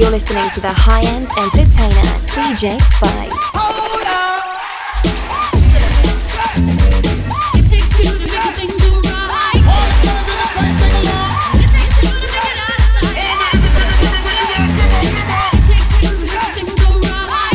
You're listening to the high-end entertainer, DJ Spike. Hold up. It takes two to make a thing do right. It takes two to make it out of sight. It takes two to make a thing go right.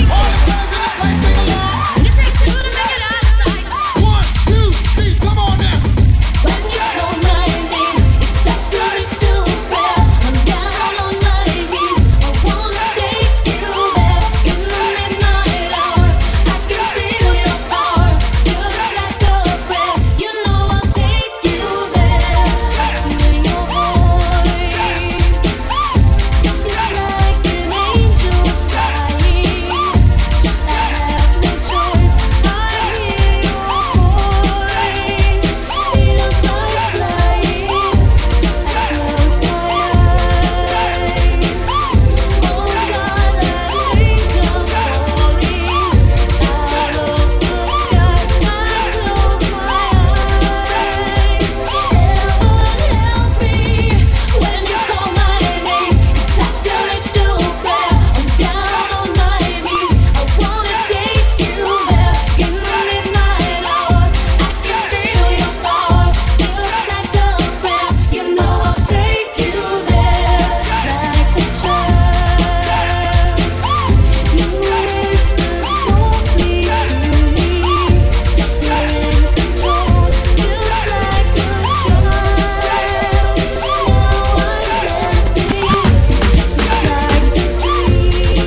It takes two to make it out of sight. 1, 2, 3, come on now. When you call my name, it's like you're still prayer. I'm down on my knees. I wanna take you there in the midnight hour. I can feel your power, just like a prayer. You know I'll take you there. Hearing your voice, it's like an angel's sight. I have no choice. I hear your voice. Feels like flying. I close my eyes. Oh God, that angel falling out of the sky. I close my eyes. Heaven help me when you call my name. It's like a little prayer. I'm down on my knees. I wanna take you there in the midnight hour. I can feel your power, just like a prayer. You know I'll take you there like a child. You whisper softly to me. You're in control, just like a child. Now I'm dancing, it's like a dream.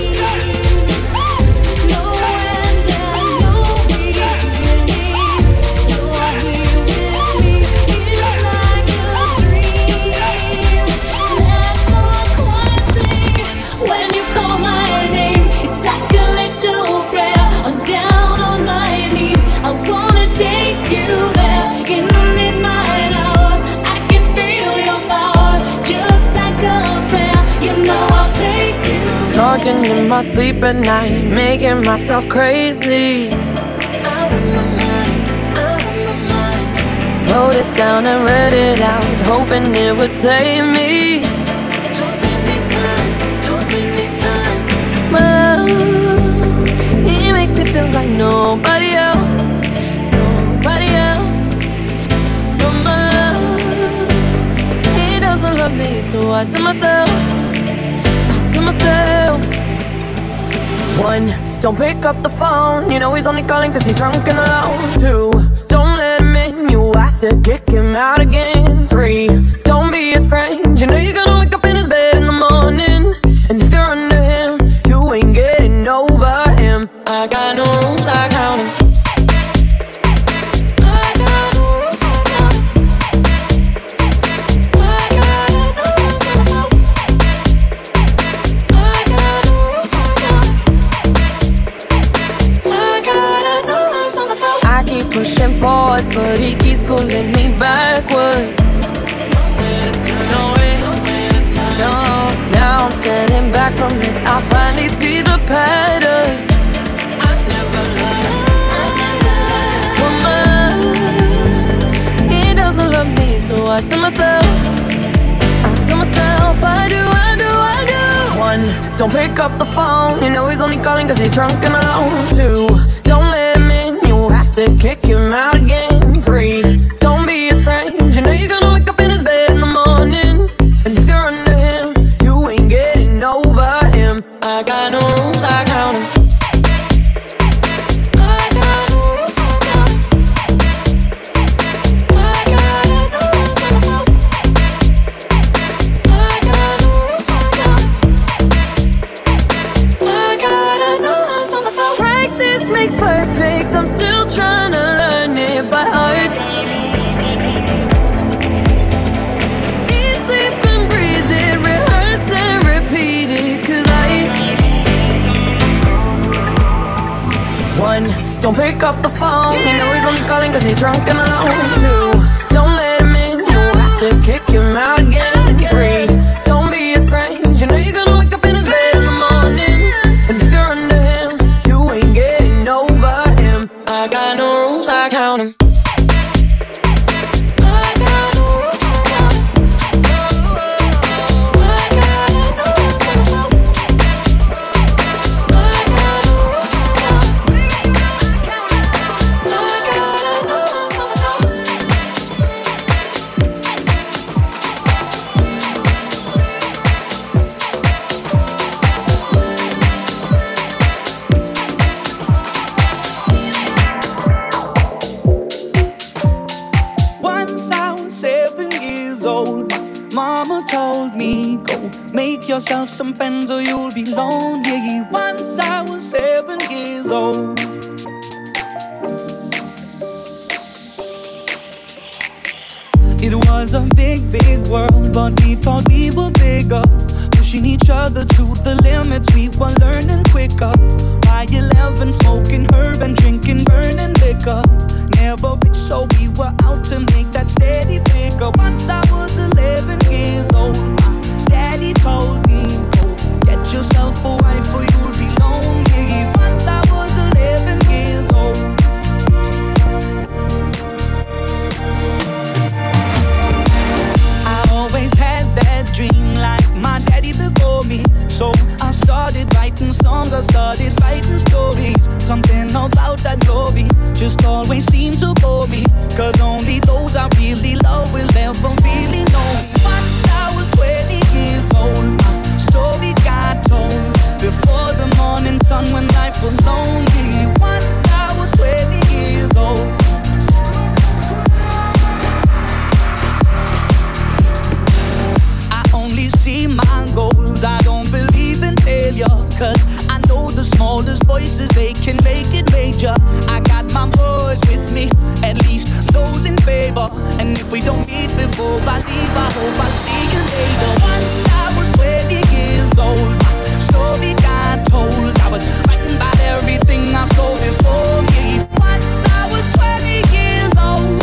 No end and no beginning. You're here with me, it's like a dream. Let the choir sing when you call my name. It's like a little prayer. I'm down on my knees. I wanna take you there in the midnight hour. I can feel your power, just like a prayer. You know I'll take you there. Talking in my sleep at night, making myself crazy. Out of my mind, out of my mind. Wrote it down and read it out, hoping it would save me. Too many times, too many times. My love, he makes me feel like nobody else, nobody else. But my love, he doesn't love me, so I tell myself, one, don't pick up the phone. You know he's only calling cause he's drunk and alone. 2, don't let him in. You have to kick him out again. 3, don't be his friend. You know you're gonna wake up in his bed in the morning. And if you're under him, you ain't getting over him. I got no rules, I count 'em. I got no rules, I count 'em. I gotta tell myself. I got no rules, I count 'em. I gotta tell myself. I keep pushing forwards, but he keeps pulling me backwards. Nowhere to turn, nowhere to turn. No, now I'm standing back from it. I finally see the pattern. I never learned. But my love, he doesn't love me, so I tell myself, I do. 1, don't pick up the phone. You know he's only calling cause he's drunk and alone. 2, don't let him in. You have to kick him out again. 3, don't be his friend. You know you're gonna wake up in his bed in the morning. And if you're under him, you ain't getting over him. I got no rules, I count 'em. I got no rules, I count 'em. I gotta tell myself. I got no rules, I count 'em. I gotta tell myself. Practice makes perfect. I'm still trying to learn it by heart. Eat, sleep and breathe it, rehearse and repeat it. 'Cause 1, don't pick up the phone. You know he's only calling cause he's drunk and alone. 2, don't let him in. You have to kick him out again. 3, don't be his friend. You know you're gonna wake up in his bed in the morning. And if you're under him, you ain't getting over him. I got no rules, I count 'em. I got no rules, I count 'em. I gotta tell myself. Mama told me, go make yourself some friends or you'll be lonely. Once I was 7 years old. It was a big, big world, but we thought we were bigger. Pushing each other to the limits, we were learning quicker. By 11, smoking herb and drinking burning liquor. Never rich, so we were out to make that steady figure. Once I was 11 years old, my daddy told me, go get yourself a wife or you'll be lonely. Once I was 11 years old. Always had that dream like my daddy before me. So I started writing songs, I started writing stories. Something about that glory just always seemed to bore me. Cause only those I really love will never really know. Once I was 20 years old, my story got told. Before the morning sun when life was lonely. Once I was 20 years old. See my goals, I don't believe in failure. Cause I know the smallest voices, they can make it major. I got my boys with me, at least those in favor. And if we don't meet before I leave, I hope I'll see you later. Once I was 20 years old, my story got told. I was writing about everything I saw before me. Once I was 20 years old.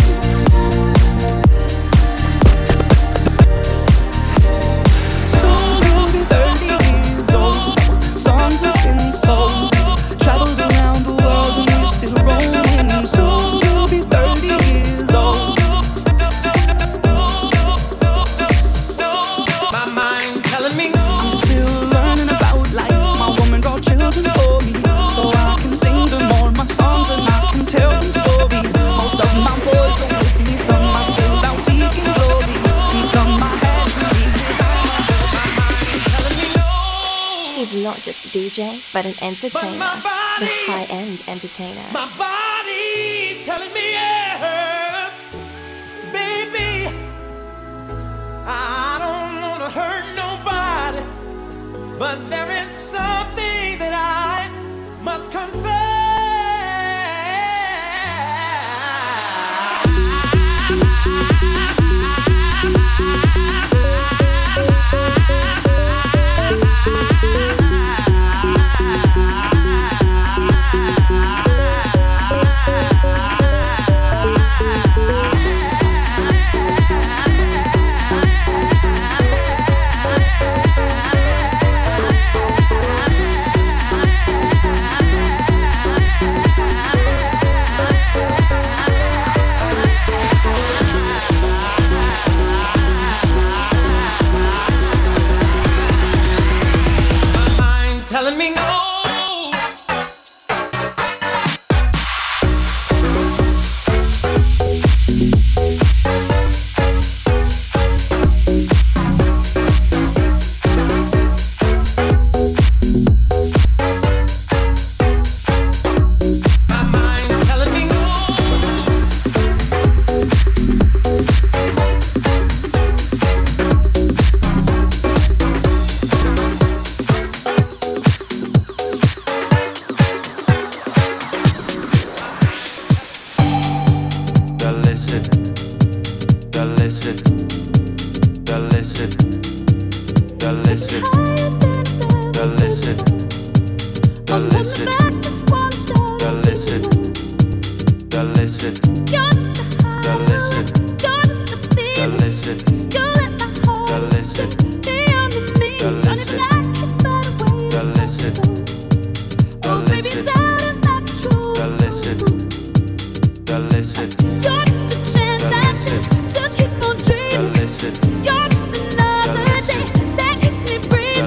Songs have been sold. Traveled around the world and we're still rolling. Soon we'll be 30 years old. My mind's telling me I'm still learning about life. My woman brought children for me, so I can sing them all my songs and I can tell them stories. Most of my boys are with me, some are still out seeking glory, and some I had to leave behind. My mind's telling me no. He's not just a DJ, but an entertainer. The high-end entertainer. My body's telling me yes, baby. I don't wanna hurt nobody, but there is something that I must confess. Telling me no. You're just another day that keeps me breathing.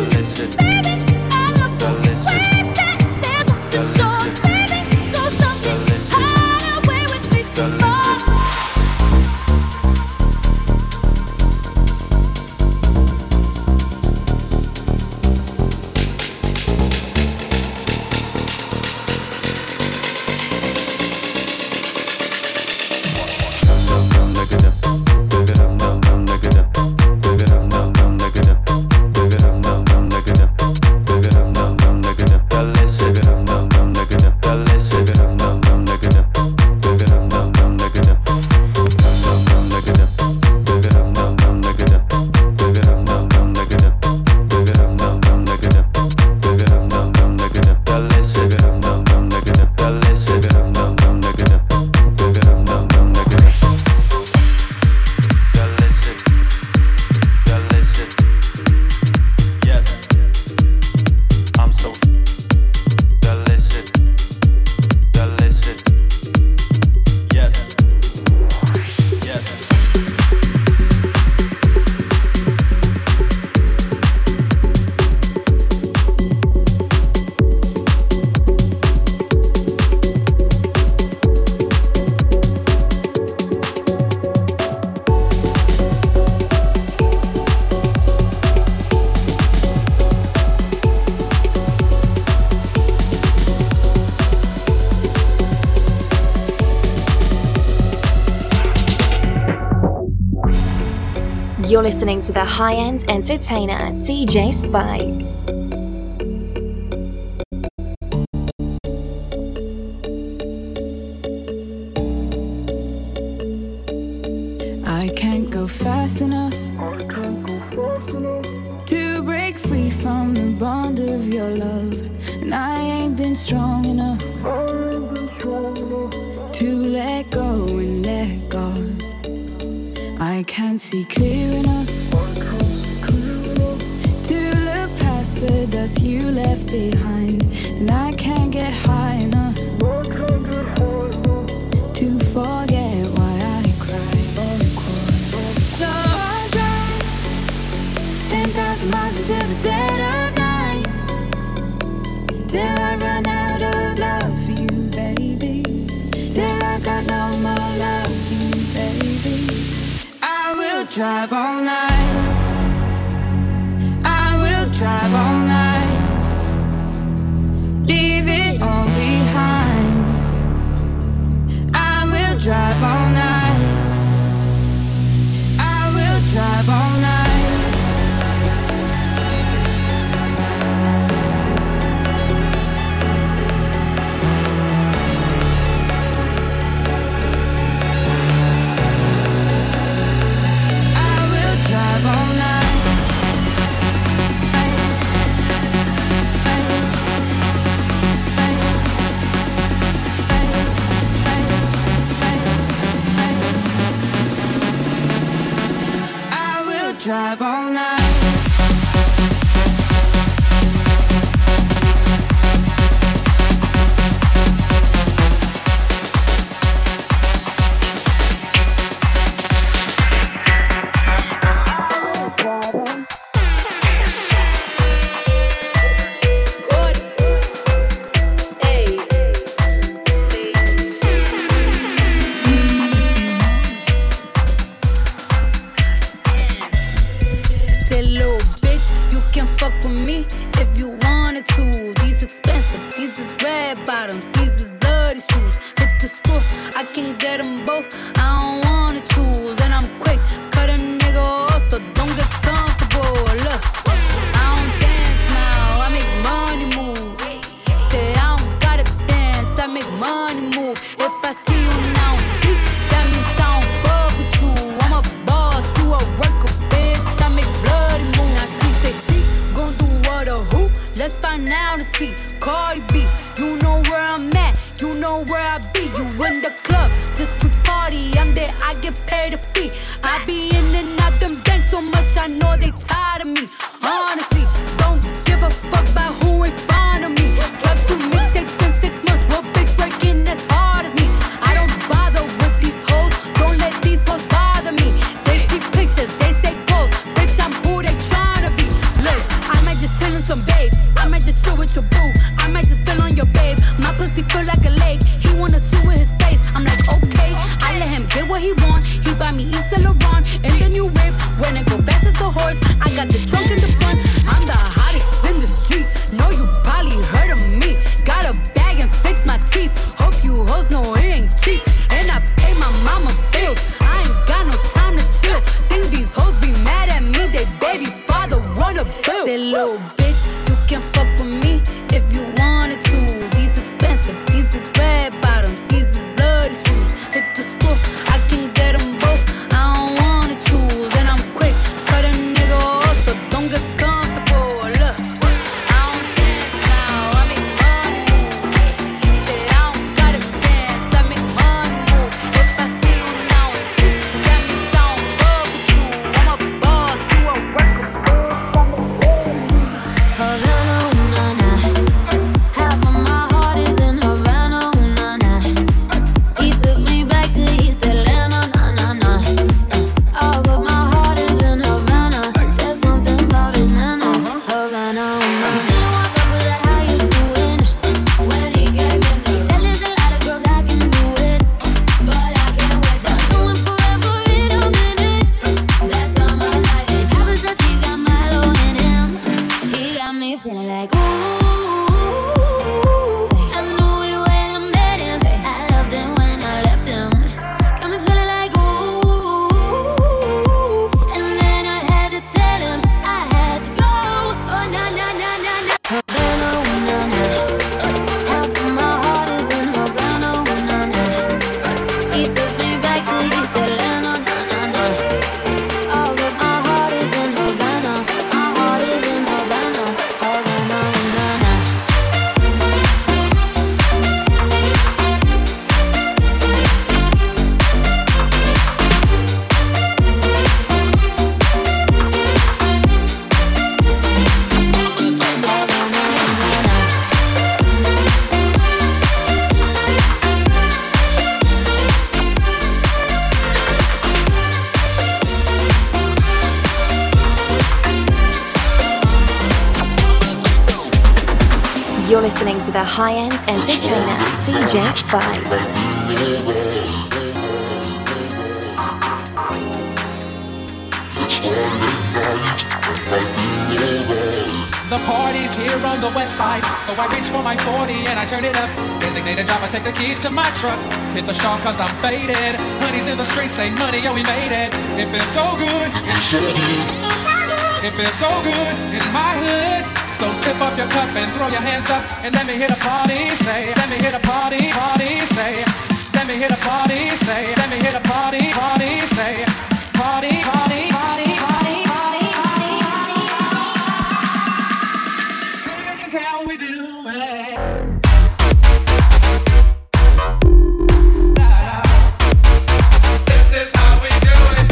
You're listening to the high-end entertainer, DJ Spike. I can't go fast enough to break free from the bond of your love, and I ain't been strong enough to let go and let God. I can't see clear enough to look past the dust you left behind, and I can't get high enough to forget why I cried. So I drive 10,000 miles until the dead of night, till I run out of love for you, baby, till I got no more love for you, baby. I will drive all night, I will drive all night, leave it all behind. I will drive all night, I will drive all night. Drive all night. Havana, You're listening to the high-end entertainer, DJ Spike. The party's here on the west side, so I reach for my 40 and I turn it up. Designated driver, take the keys to my truck. Hit the shop cause I'm faded. Honey's in the streets, say money, yo, we made it. It feels so good. It feels so good in my hood. So tip up your cup and throw your hands up and let me hit a party, say. Let me hit a party, party, say. Let me hit a party, say. Let me hit a party, party, say. Party, party, party, party, party, party, party. This is how we do it. This is how we do it.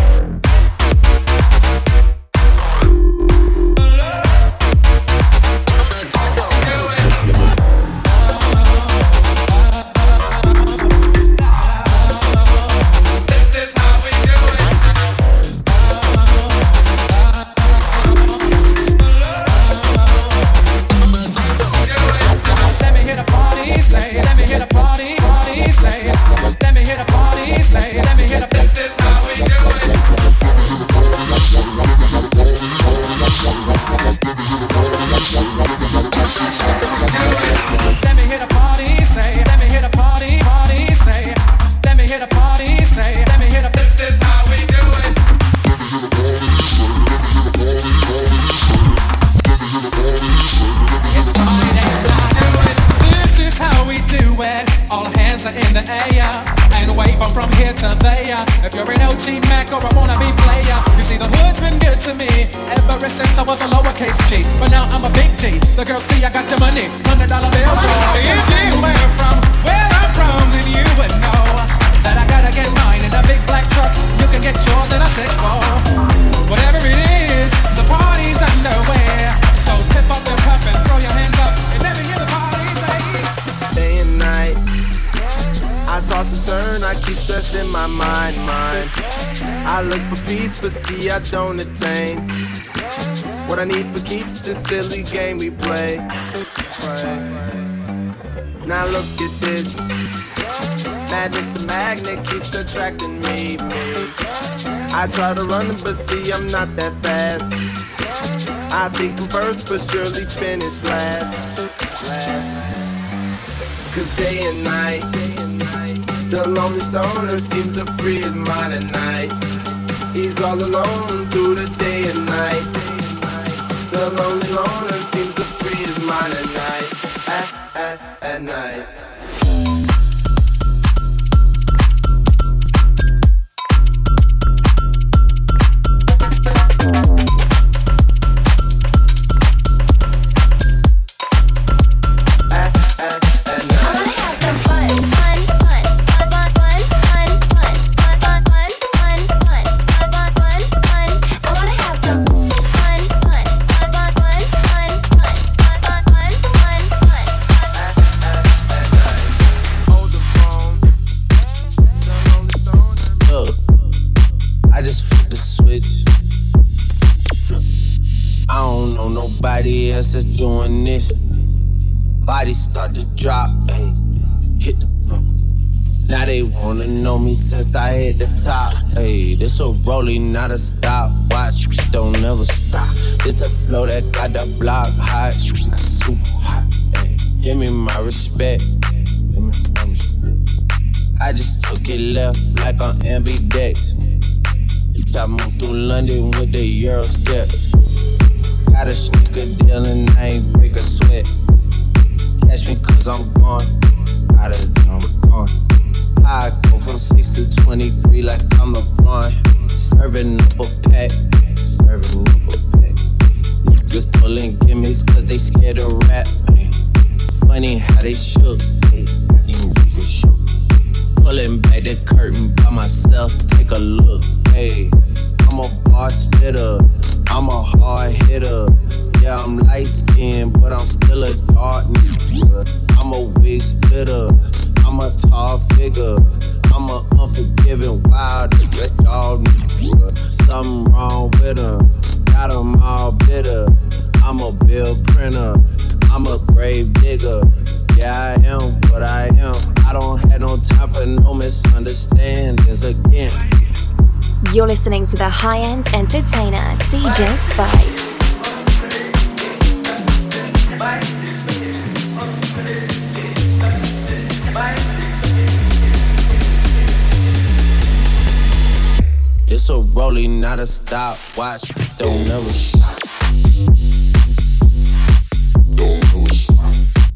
But see, I don't attain what I need for keeps this silly game we play. Now look at this madness, the magnet keeps attracting me. I try to run, but see, I'm not that fast. I think I'm first, but surely finish last. Cause day and night, the lonely stoner seems to free his mind at night. He's all alone through the day and night. The lonely loner seems to free his mind at night. Since I hit the top, hey, this a rolling, not a stopwatch. Don't never stop. This the flow that got the block hot, got super hot. Hey, give me my respect. I just took it left like on ambidex. I moved through London with the Euro steps. Got a sneaker deal and I ain't break a sweat. Catch me 'cause I'm gone. Out of the I'm gone. I go from 6 to 23 like I'm LeBron. Serving up a pack. Just pulling gimmicks 'cause they scared to rap. Funny how they shook. Pulling back the curtain by myself, take a look. Hey, I'm a bar spitter, I'm a hard hitter. Yeah, I'm light skinned, but I'm still a dark nigga. I'm a wig splitter, I'm a tall figure. I'm a unforgiving, wild dog nigga. Something wrong with him, got him all bitter. I'm a bill printer, I'm a grave You're listening to the high-end entertainer, DJ Spike. It's a rolling, not a stopwatch. Don't never stop. Don't never stop.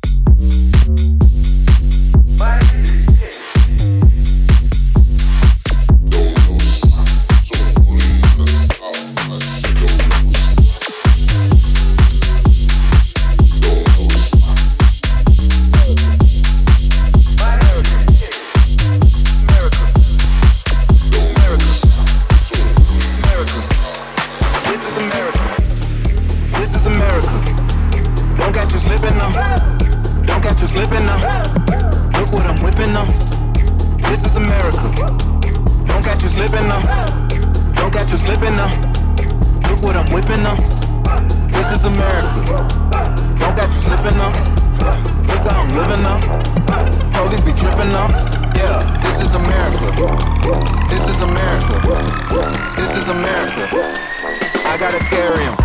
Slipping now. Look what I'm whipping now. This is America. Don't catch you slipping now. Don't catch you slipping now. Look what I'm whipping now. This is America. Don't catch you slipping now. Look how I'm living now. Police be tripping now. Yeah, this is America. This is America. This is America. I gotta carry 'em.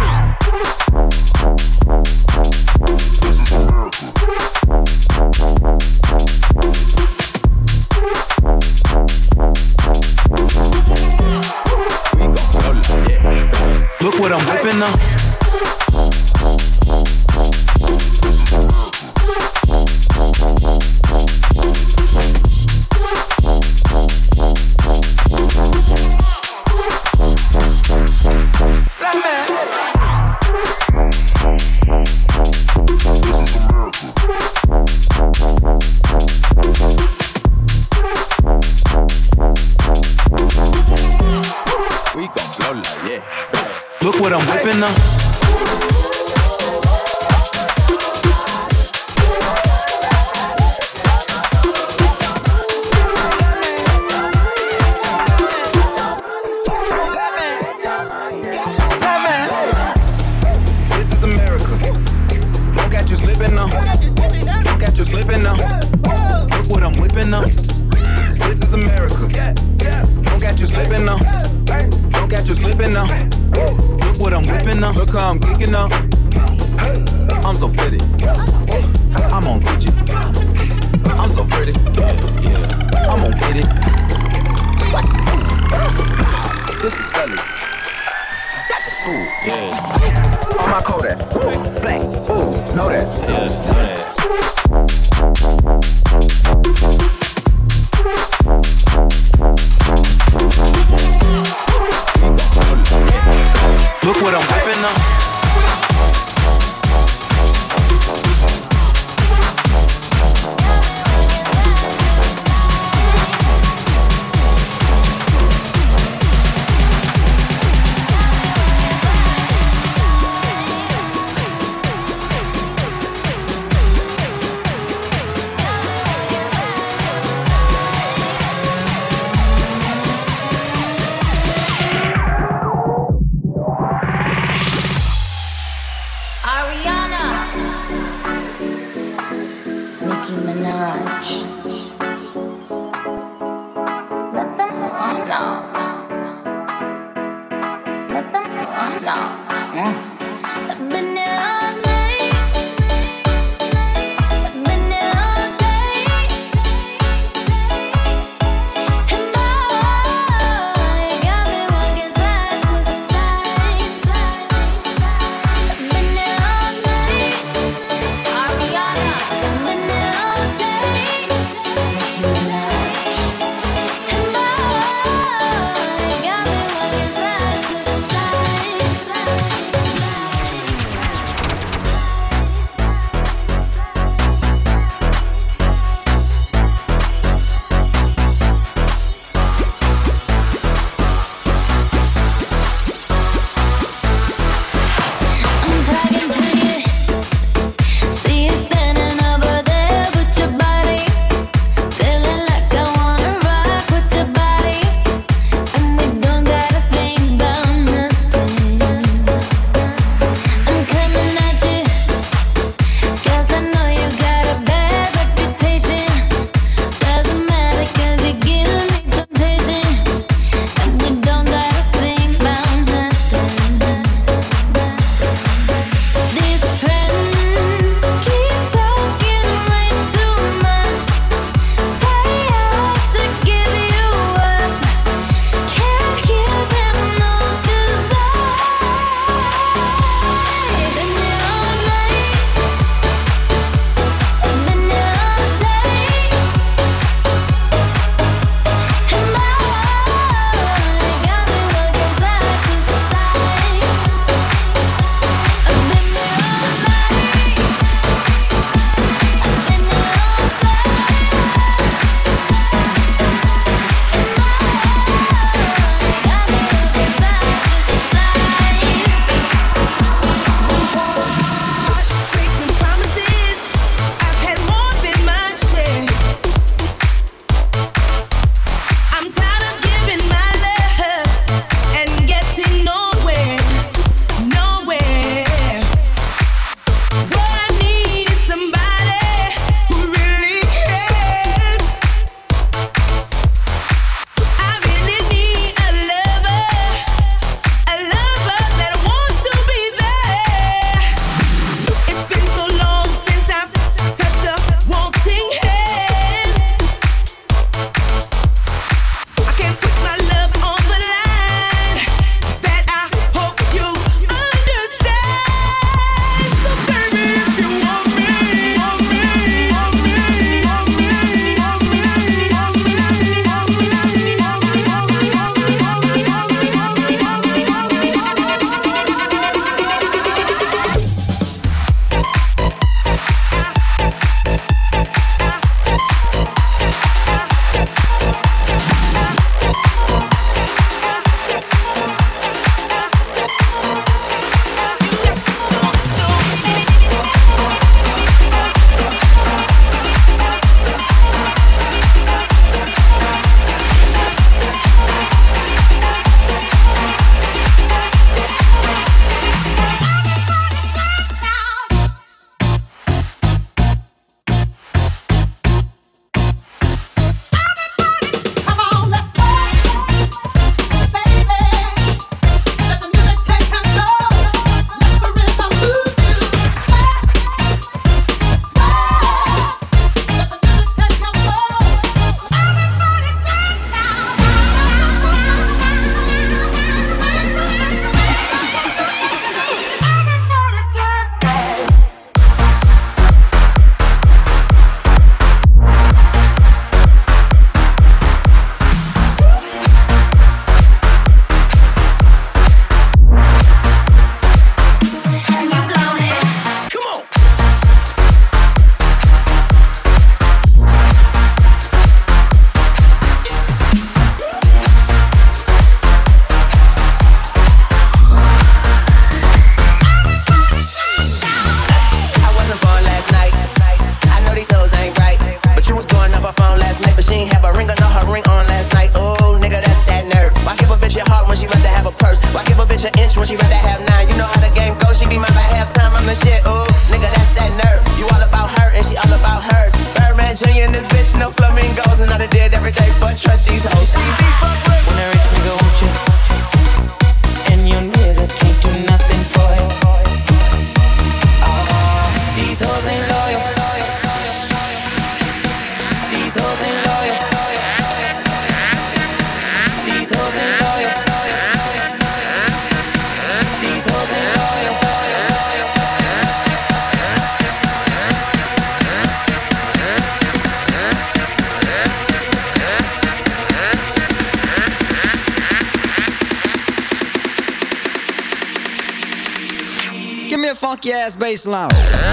This is America. Look what I'm whipping up. Look what I'm whipping up. This is America. Don't catch you slipping now. Don't catch you slipping now. Look what I'm whipping up. This is America. Don't catch you slipping now. Don't catch you slipping now. Look what I'm whipping up. Look how I'm geeking up. I'm so pretty. I'm on Gucci. I'm so pretty. Yeah. I'm on get it. This is Sully. That's a tool. Yeah. On my Kodak. Black. Ooh, know that. Yeah, know that. Look what I'm whipping up. me a funky ass bass line.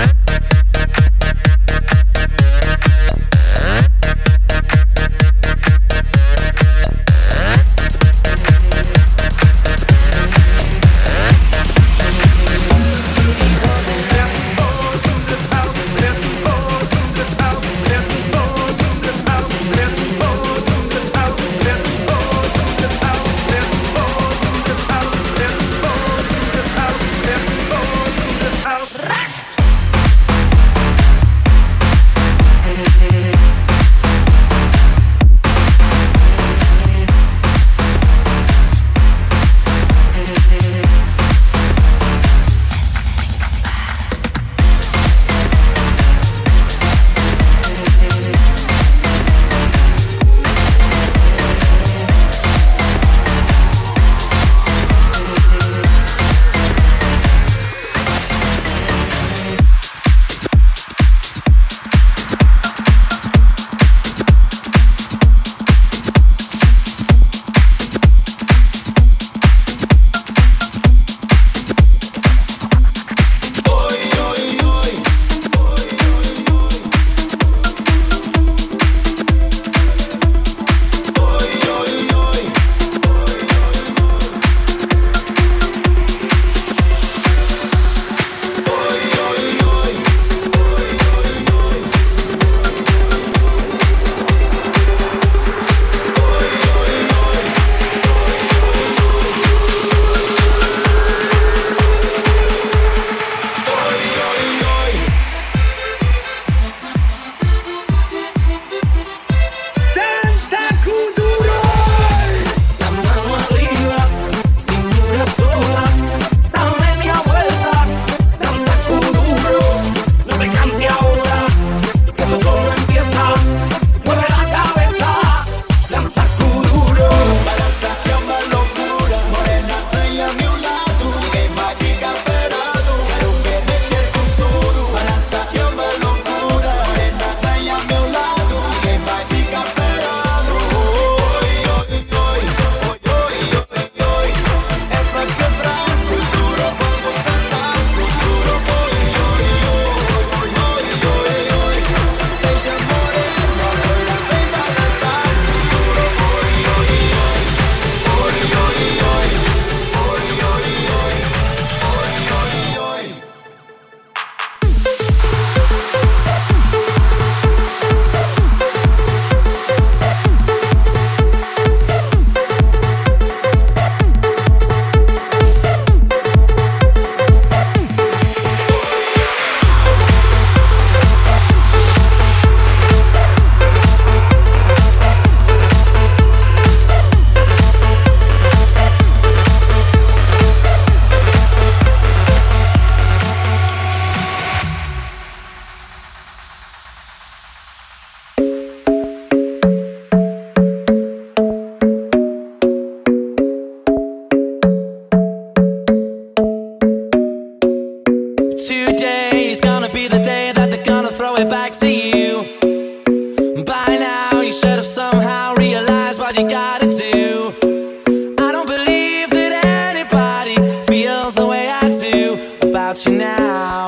You now.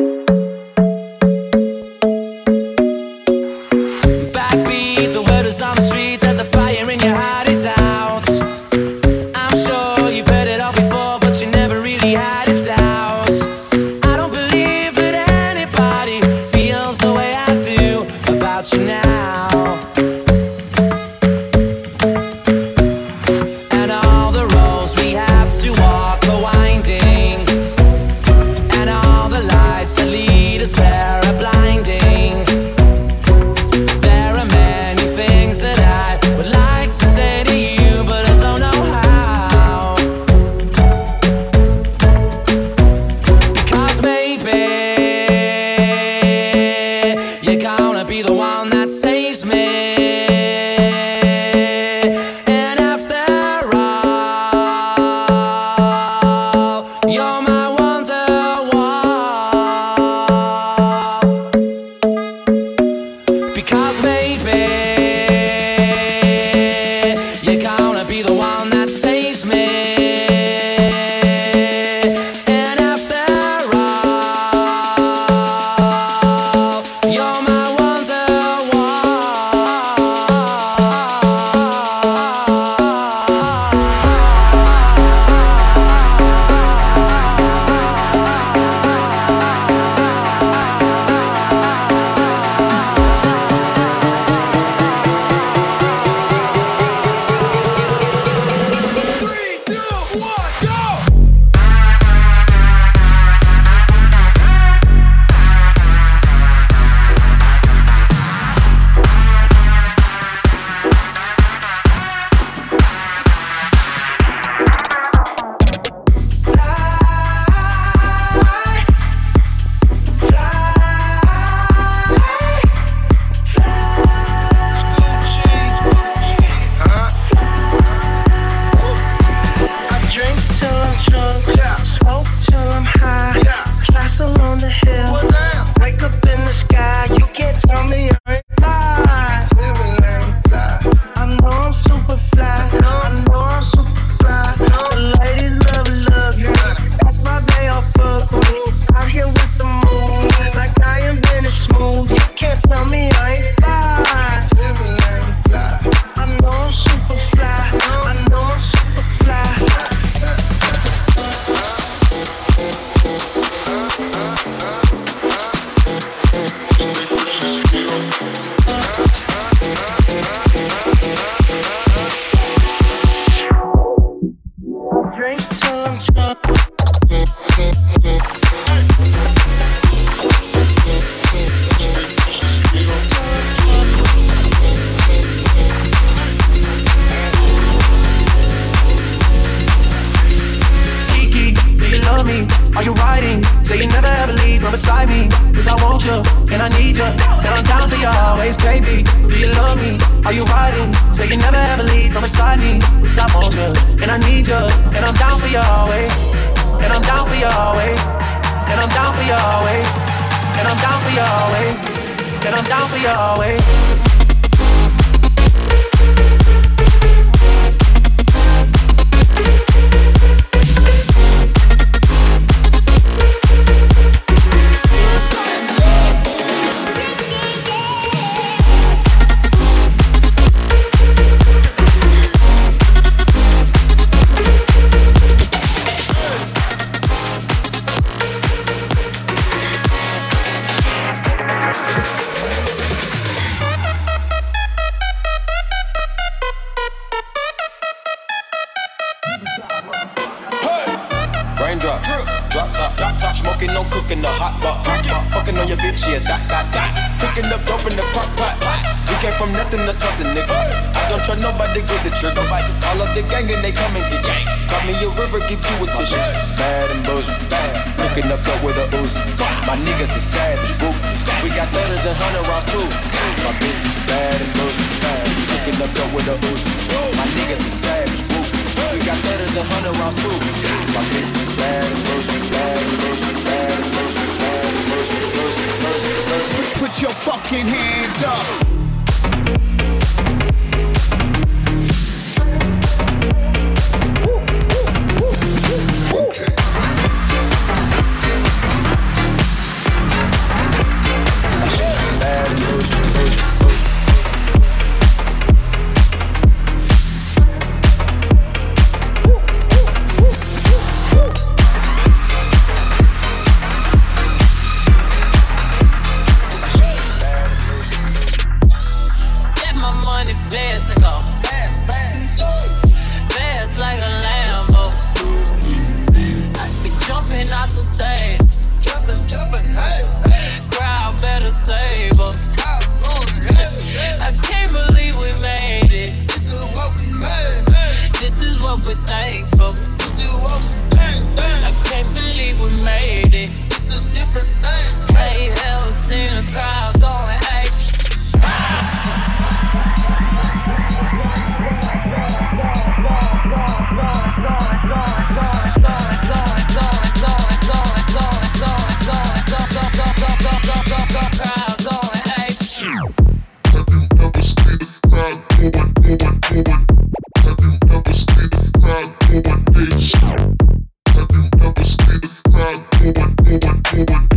Backbeat, the word is on the street that the fire in your heart is out. I'm sure you've heard it all before, but you never really had it out. I don't believe that anybody feels the way I do about you now. And all the roads we have to walk are winding, and all the lights fuck me. Out here with the move, like I invented smooth. You can't tell me I ain't fly. I know I'm super fly. I know I'm super fly. Drink till I'm drunk. Are you riding? Say you never ever leave from beside me. Cause I want you, and I need you, and I'm down for you always, baby. Do you love me? Are you riding? Say you never ever leave from beside me. Cause I want you, and I need you, and I'm down for you always. And I'm down for you always. And I'm down for you always. And I'm down for you always. And I'm down for you always. Smoking, no cooking, the hot pot. Fucking on your bitch, yeah, that. Cooking up dope in the crock pot. We came from nothing to something, nigga. I don't trust nobody, get the trigger. All of the gang and they come and get gang. Call me a river, give you a tissue. Bad and bullshit, bad. Cooking up dope with a Uzi. My niggas are savage, ruthless. We got 30s and 100 rounds too. My bitch is bad and bullshit, bad. Cooking up dope with a Uzi. My niggas are savage, ruthless. We got 30s and 100 rounds too. My bitch is bad and bullshit, bad and bullshit. Put your fucking hands up. Have you ever seen the crowd going?